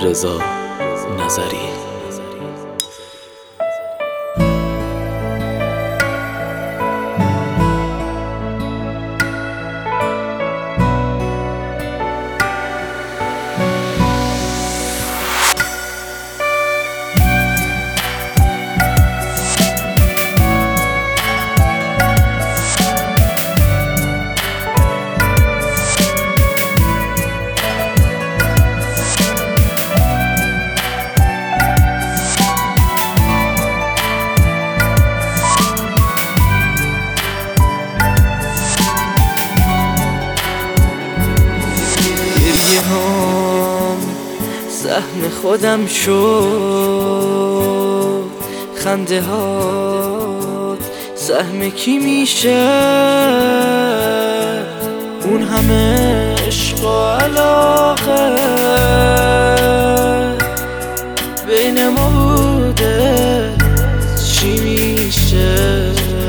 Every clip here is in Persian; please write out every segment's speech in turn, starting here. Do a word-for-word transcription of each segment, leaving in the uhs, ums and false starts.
رضا نظری. هم سهم خودم شد، خنده هات سهم کی میشه؟ اون همه عشق و علاقه بین ما بوده، چی میشه؟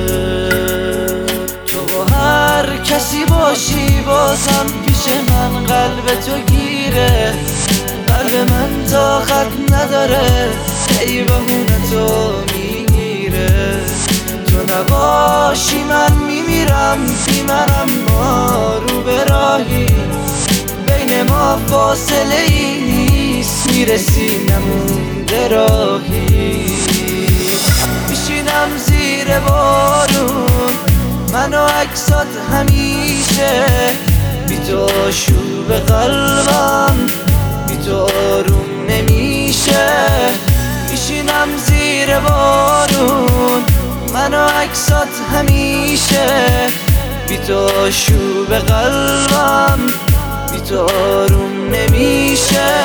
تو با هر کسی باشی بازم پیش من قلب تو گیره، قلب من طاقت نداره ای بهونه تو میگیره. تو نباشی من میمیرم بی من، اما رو به راهی بین ما فاصله ای نیست، میرسی نمونده راهی. میشینم زیر بارون من و عکسات همیشه، بی تو آشوب قلبم بی تو آروم نمیشه. میشینم زیر بارون من و عکسات همیشه، بی تو آشوب قلبم بی تو آروم نمیشه.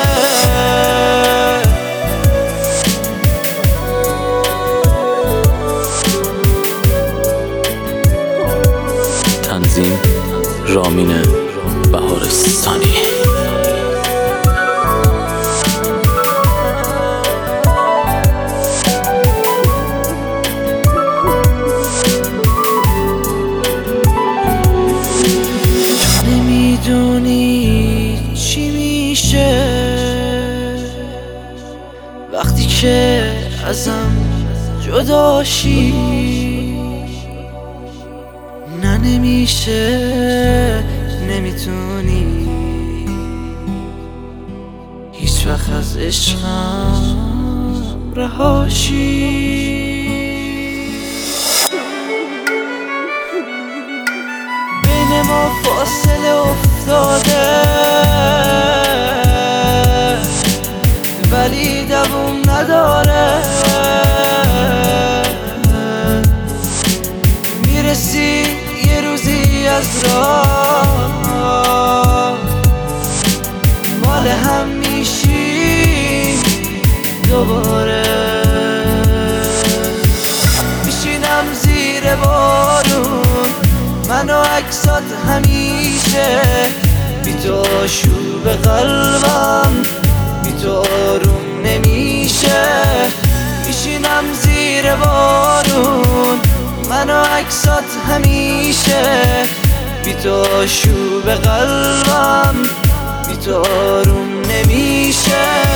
تنظیم رامین بهارستانی. نمیدونی چی میشه وقتی که ازم جداشی، نه نمیشه، نمیتونی هیچ وقت از عشقم رهاشی. بین ما فاصله افتاده ولی دووم نداره، میرسی یه روزی از راه مال هم میشی دوباره. میشینم زیر بارون من و عکسات همیشه، بی تو آشوب قلبم بی تو آروم نمیشه. میشینم زیر بارون من و عکسات همیشه، بی تو آشوب قلبم بی تو آروم نمیشه.